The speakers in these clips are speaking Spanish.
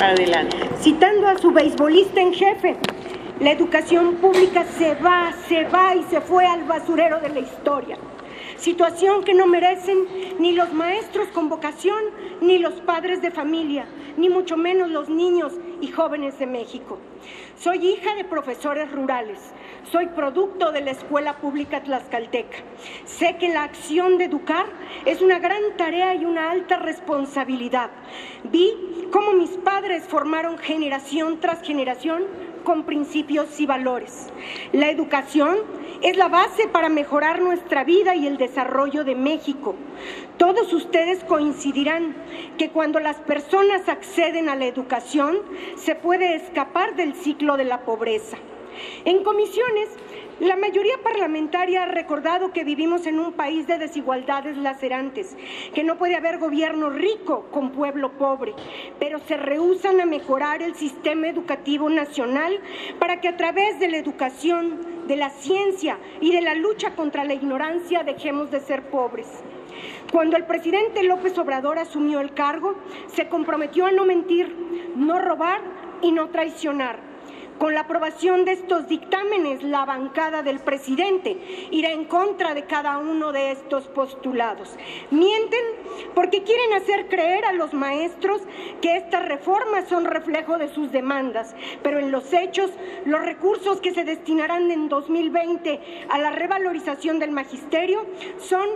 para adelante. Citando a su beisbolista en jefe, la educación pública se va y se fue al basurero de la historia. Situación que no merecen ni los maestros con vocación, ni los padres de familia, ni mucho menos los niños y jóvenes de México. Soy hija de profesores rurales, soy producto de la escuela pública tlaxcalteca. Sé que la acción de educar es una gran tarea y una alta responsabilidad. Vi cómo mis padres formaron generación tras generación con principios y valores. La educación es la base para mejorar nuestra vida y el desarrollo de México. Todos ustedes coincidirán que cuando las personas acceden a la educación, se puede escapar del ciclo de la pobreza. En comisiones, la mayoría parlamentaria ha recordado que vivimos en un país de desigualdades lacerantes, que no puede haber gobierno rico con pueblo pobre, pero se rehúsan a mejorar el sistema educativo nacional para que a través de la educación, de la ciencia y de la lucha contra la ignorancia dejemos de ser pobres. Cuando el presidente López Obrador asumió el cargo, se comprometió a no mentir, no robar y no traicionar. Con la aprobación de estos dictámenes, la bancada del presidente irá en contra de cada uno de estos postulados. Mienten porque quieren hacer creer a los maestros que estas reformas son reflejo de sus demandas, pero en los hechos, los recursos que se destinarán en 2020 a la revalorización del magisterio son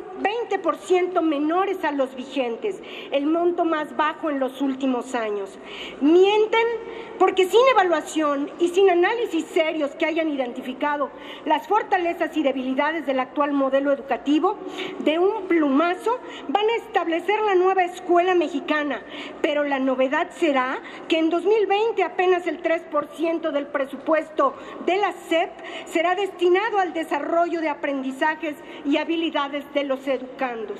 20% menores a los vigentes, el monto más bajo en los últimos años. Mienten porque sin evaluación y sin análisis serios que hayan identificado las fortalezas y debilidades del actual modelo educativo, de un plumazo van a establecer la nueva escuela mexicana, pero la novedad será que en 2020 apenas el 3% del presupuesto de la SEP será destinado al desarrollo de aprendizajes y habilidades de los educandos.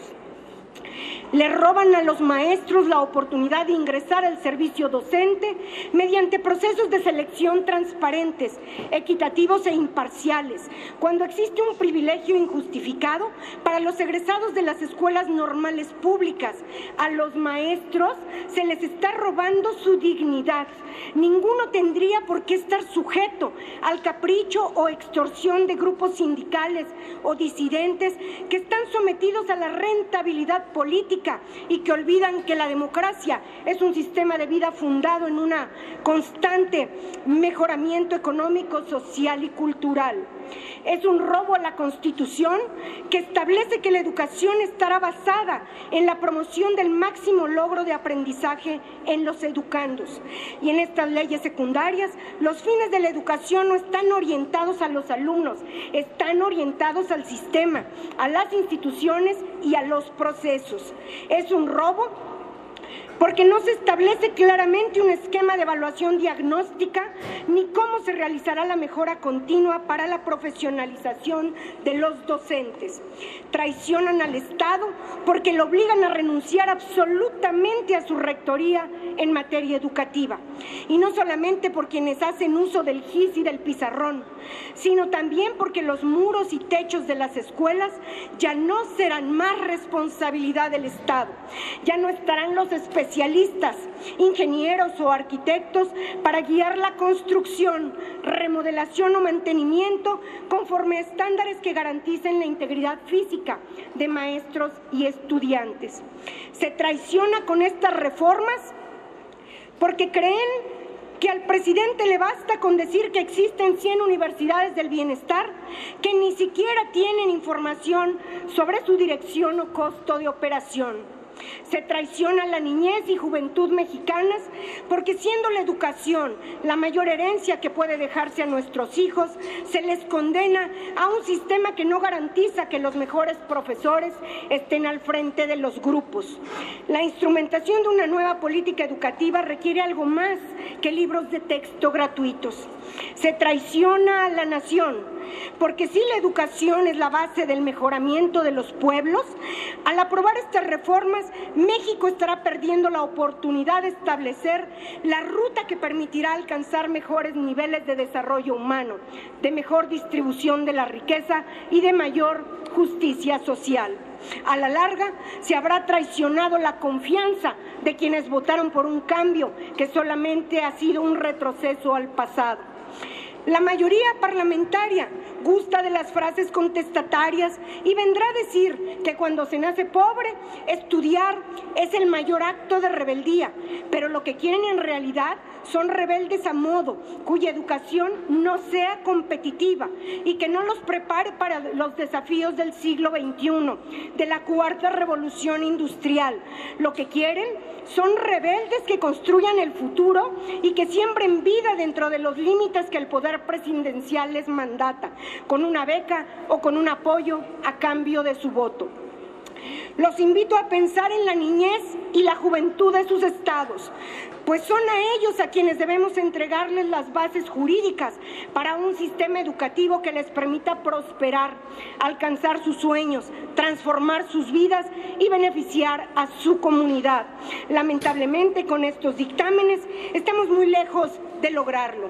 Le roban a los maestros la oportunidad de ingresar al servicio docente mediante procesos de selección transparentes, equitativos e imparciales, cuando existe un privilegio injustificado para los egresados de las escuelas normales públicas. A los maestros se les está robando su dignidad. Ninguno tendría por qué estar sujeto al capricho o extorsión de grupos sindicales o disidentes que están sometidos a la rentabilidad política y que olvidan que la democracia es un sistema de vida fundado en un constante mejoramiento económico, social y cultural. Es un robo a la Constitución que establece que la educación estará basada en la promoción del máximo logro de aprendizaje en los educandos. Y en estas leyes secundarias, los fines de la educación no están orientados a los alumnos, están orientados al sistema, a las instituciones y a los procesos. Es un robo porque no se establece claramente un esquema de evaluación diagnóstica ni cómo se realizará la mejora continua para la profesionalización de los docentes. Traicionan al Estado porque lo obligan a renunciar absolutamente a su rectoría en materia educativa. Y no solamente por quienes hacen uso del GIS y del pizarrón, sino también porque los muros y techos de las escuelas ya no serán más responsabilidad del Estado. Ya no estarán los especialistas, ingenieros o arquitectos para guiar la construcción, remodelación o mantenimiento conforme a estándares que garanticen la integridad física de maestros y estudiantes. Se traiciona con estas reformas porque creen que al presidente le basta con decir que existen 100 universidades del bienestar que ni siquiera tienen información sobre su dirección o costo de operación. Se traiciona a la niñez y juventud mexicanas porque siendo la educación la mayor herencia que puede dejarse a nuestros hijos, se les condena a un sistema que no garantiza que los mejores profesores estén al frente de los grupos. La instrumentación de una nueva política educativa requiere algo más que libros de texto gratuitos. Se traiciona a la nación porque si la educación es la base del mejoramiento de los pueblos, al aprobar estas reformas, México estará perdiendo la oportunidad de establecer la ruta que permitirá alcanzar mejores niveles de desarrollo humano, de mejor distribución de la riqueza y de mayor justicia social. A la larga, se habrá traicionado la confianza de quienes votaron por un cambio que solamente ha sido un retroceso al pasado. La mayoría parlamentaria gusta de las frases contestatarias y vendrá a decir que cuando se nace pobre, estudiar es el mayor acto de rebeldía, pero lo que quieren en realidad son rebeldes a modo, cuya educación no sea competitiva y que no los prepare para los desafíos del siglo XXI, de la cuarta revolución industrial. Lo que quieren son rebeldes que construyan el futuro y que siembren vida dentro de los límites que el poder presidencial les mandata, con una beca o con un apoyo a cambio de su voto. Los invito a pensar en la niñez y la juventud de sus estados, pues son a ellos a quienes debemos entregarles las bases jurídicas para un sistema educativo que les permita prosperar, alcanzar sus sueños, transformar sus vidas y beneficiar a su comunidad. Lamentablemente, con estos dictámenes estamos muy lejos de lograrlo.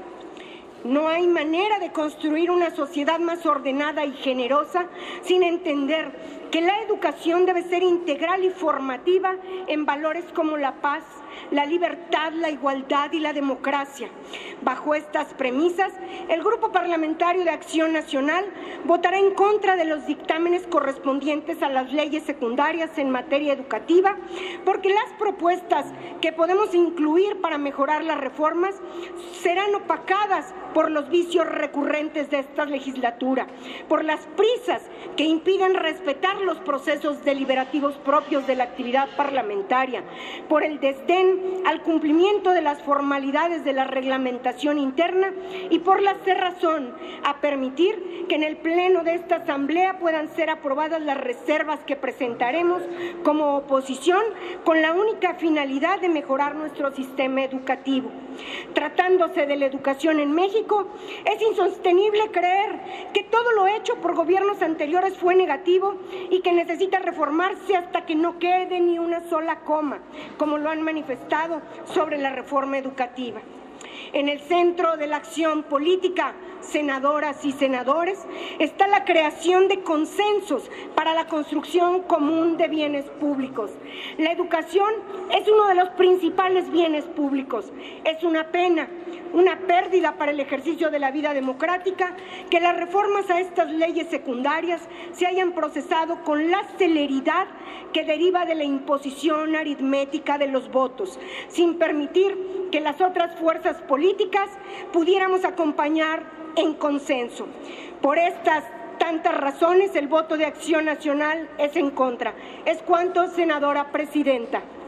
No hay manera de construir una sociedad más ordenada y generosa sin entender que la educación debe ser integral y formativa en valores como la paz, la libertad, la igualdad y la democracia. Bajo estas premisas, el Grupo Parlamentario de Acción Nacional votará en contra de los dictámenes correspondientes a las leyes secundarias en materia educativa, porque las propuestas que podemos incluir para mejorar las reformas serán opacadas por los vicios recurrentes de esta legislatura, por las prisas que impiden respetar los procesos deliberativos propios de la actividad parlamentaria, por el desdén al cumplimiento de las formalidades de la reglamentación interna y por la cerrazón a permitir que en el pleno de esta Asamblea puedan ser aprobadas las reservas que presentaremos como oposición con la única finalidad de mejorar nuestro sistema educativo. Tratándose de la educación en México, es insostenible creer que todo lo hecho por gobiernos anteriores fue negativo y que necesita reformarse hasta que no quede ni una sola coma, como lo han manifestado sobre la reforma educativa. En el centro de la acción política, senadoras y senadores, está la creación de consensos para la construcción común de bienes públicos. La educación es uno de los principales bienes públicos. Es una pena, una pérdida para el ejercicio de la vida democrática que las reformas a estas leyes secundarias se hayan procesado con la celeridad que deriva de la imposición aritmética de los votos, sin permitir que las otras fuerzas políticas pudiéramos acompañar en consenso. Por estas tantas razones, el voto de Acción Nacional es en contra. Es cuanto, senadora presidenta.